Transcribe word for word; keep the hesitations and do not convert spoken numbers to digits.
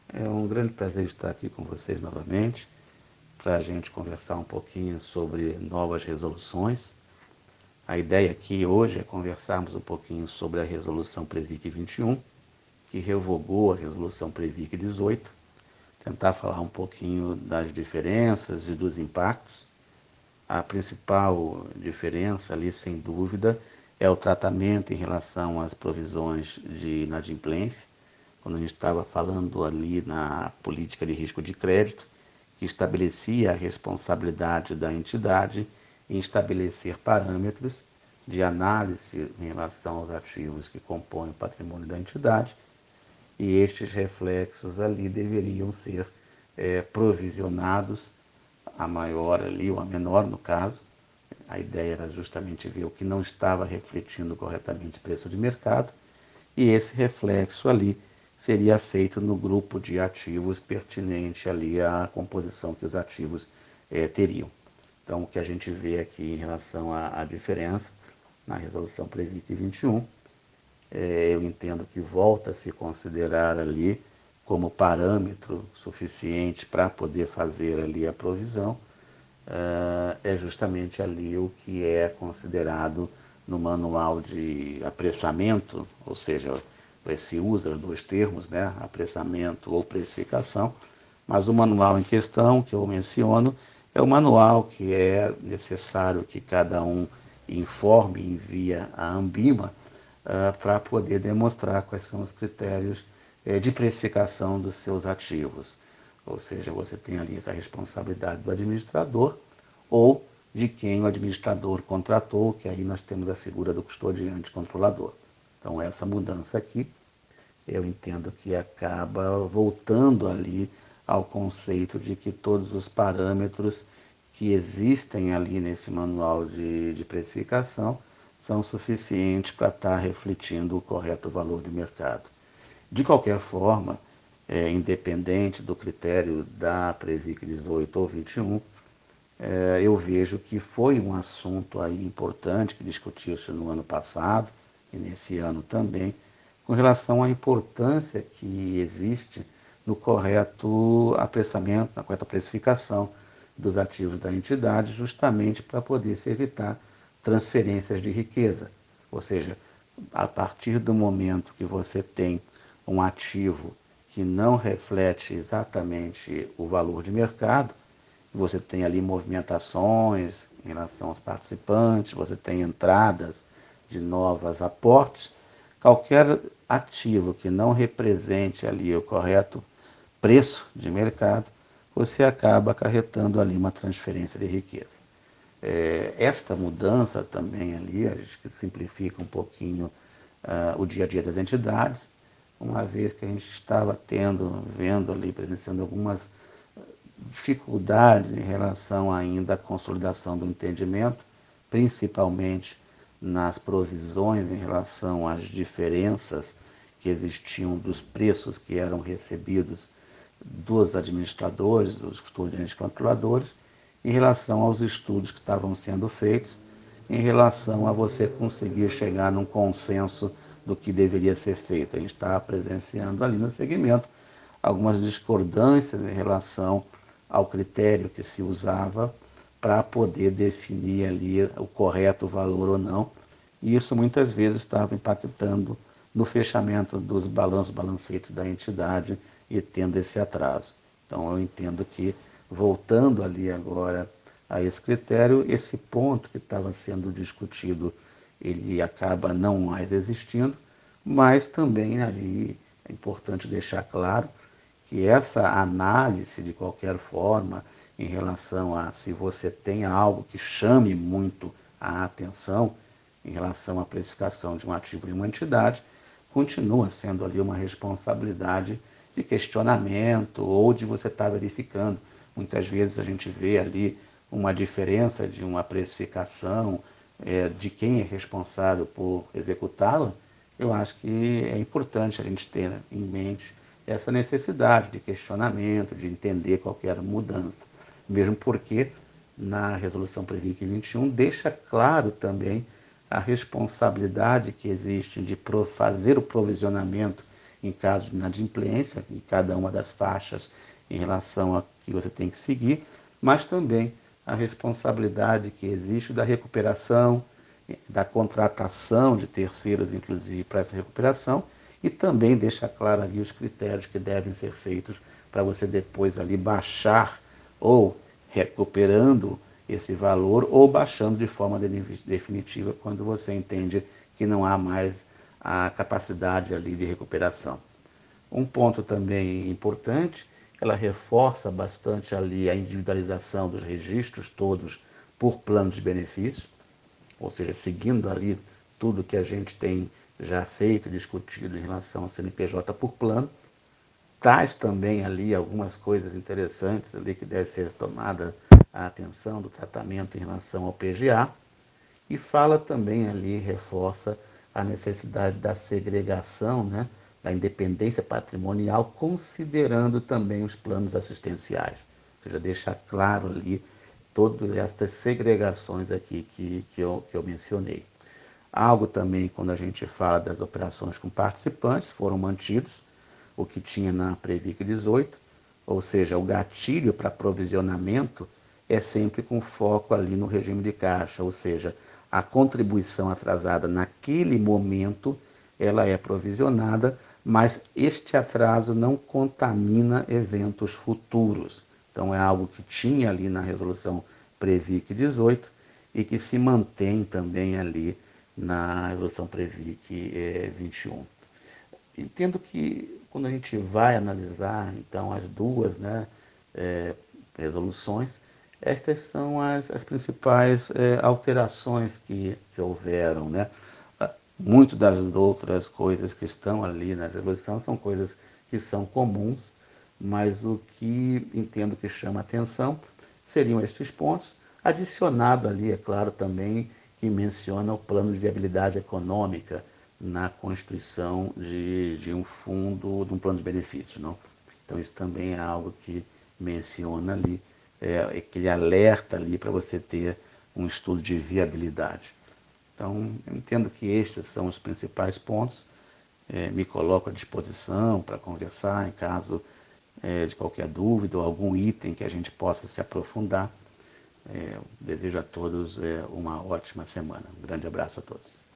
É um grande prazer estar aqui com vocês novamente para a gente conversar um pouquinho sobre novas resoluções. A ideia aqui hoje é conversarmos um pouquinho sobre a resolução Previc vinte e um, que revogou a resolução Previc dezoito, tentar falar um pouquinho das diferenças e dos impactos. A principal diferença ali, sem dúvida, é o tratamento em relação às provisões de inadimplência, quando a gente estava falando ali na política de risco de crédito, que estabelecia a responsabilidade da entidade em estabelecer parâmetros de análise em relação aos ativos que compõem o patrimônio da entidade, e estes reflexos ali deveriam ser é, provisionados, a maior ali, ou a menor no caso. A ideia era justamente ver o que não estava refletindo corretamente o preço de mercado, e esse reflexo ali seria feito no grupo de ativos pertinente ali à composição que os ativos eh, teriam. Então, o que a gente vê aqui em relação à, à diferença na resolução Previc vinte e um, eh, eu entendo que volta a se considerar ali como parâmetro suficiente para poder fazer ali a provisão, uh, é justamente ali o que é considerado no manual de apressamento, ou seja, se usa os dois termos, né, apressamento ou precificação, mas o manual em questão que eu menciono é o manual que é necessário que cada um informe e envie à Ambima uh, para poder demonstrar quais são os critérios uh, de precificação dos seus ativos. Ou seja, você tem ali essa responsabilidade do administrador ou de quem o administrador contratou, que aí nós temos a figura do custodiante controlador. Então, essa mudança aqui, eu entendo que acaba voltando ali ao conceito de que todos os parâmetros que existem ali nesse manual de, de precificação são suficientes para estar refletindo o correto valor de mercado. De qualquer forma, é, independente do critério da Previc dezoito ou vinte e um, é, eu vejo que foi um assunto aí importante que discutiu-se no ano passado e nesse ano também, com relação à importância que existe no correto apressamento, na correta precificação dos ativos da entidade, justamente para poder se evitar transferências de riqueza. Ou seja, a partir do momento que você tem um ativo que não reflete exatamente o valor de mercado, você tem ali movimentações em relação aos participantes, você tem entradas de novas aportes, qualquer ativo que não represente ali o correto preço de mercado, você acaba acarretando ali uma transferência de riqueza. É, esta mudança também ali, acho que simplifica um pouquinho uh, o dia a dia das entidades, uma vez que a gente estava tendo, vendo ali, presenciando algumas dificuldades em relação ainda à consolidação do entendimento, principalmente nas provisões em relação às diferenças que existiam dos preços que eram recebidos dos administradores, dos custodiantes controladores, em relação aos estudos que estavam sendo feitos, em relação a você conseguir chegar num consenso do que deveria ser feito. A gente está presenciando ali no segmento algumas discordâncias em relação ao critério que se usava para poder definir ali o correto valor ou não, e isso muitas vezes estava impactando no fechamento dos balanços, balancetes da entidade e tendo esse atraso. Então eu entendo que, voltando ali agora a esse critério, esse ponto que estava sendo discutido, ele acaba não mais existindo, mas também ali é importante deixar claro que essa análise, de qualquer forma, em relação a se você tem algo que chame muito a atenção em relação à precificação de um ativo de uma entidade, continua sendo ali uma responsabilidade de questionamento ou de você estar verificando. Muitas vezes a gente vê ali uma diferença de uma precificação é, de quem é responsável por executá-la. Eu acho que é importante a gente ter em mente essa necessidade de questionamento, de entender qualquer mudança, mesmo porque na resolução Previc vinte e um deixa claro também a responsabilidade que existe de fazer o provisionamento em caso de inadimplência, em cada uma das faixas em relação a que você tem que seguir, mas também a responsabilidade que existe da recuperação, da contratação de terceiros, inclusive, para essa recuperação, e também deixa claro ali os critérios que devem ser feitos para você depois ali baixar ou recuperando esse valor ou baixando de forma definitiva quando você entende que não há mais a capacidade ali de recuperação. Um ponto também importante, ela reforça bastante ali a individualização dos registros todos por plano de benefício, ou seja, seguindo ali tudo que a gente tem já feito, discutido em relação ao C N P J por plano. Traz também ali algumas coisas interessantes ali que deve ser tomada a atenção do tratamento em relação ao P G A, e fala também ali, reforça a necessidade da segregação, né, da independência patrimonial, considerando também os planos assistenciais. Ou seja, deixa claro ali todas essas segregações aqui que, que, eu, que eu mencionei. Algo também, quando a gente fala das operações com participantes, foram mantidos o que tinha na Previc dezoito, ou seja, o gatilho para provisionamento é sempre com foco ali no regime de caixa, ou seja, a contribuição atrasada naquele momento, ela é provisionada, mas este atraso não contamina eventos futuros. Então é algo que tinha ali na resolução Previc dezoito e que se mantém também ali na resolução Previc eh, vinte e um. Entendo que quando a gente vai analisar então as duas, né, é, resoluções, estas são as, as principais é, alterações que, que houveram, né? Muito das outras coisas que estão ali na resolução são coisas que são comuns, mas o que entendo que chama atenção seriam esses pontos, adicionado ali, é claro, também que menciona o plano de viabilidade econômica na constituição de, de um fundo, de um plano de benefícios, não? Então isso também é algo que menciona ali, é, que ele alerta ali para você ter um estudo de viabilidade. Então, eu entendo que estes são os principais pontos, é, me coloco à disposição para conversar em caso é, de qualquer dúvida ou algum item que a gente possa se aprofundar. É, desejo a todos é, uma ótima semana. Um grande abraço a todos.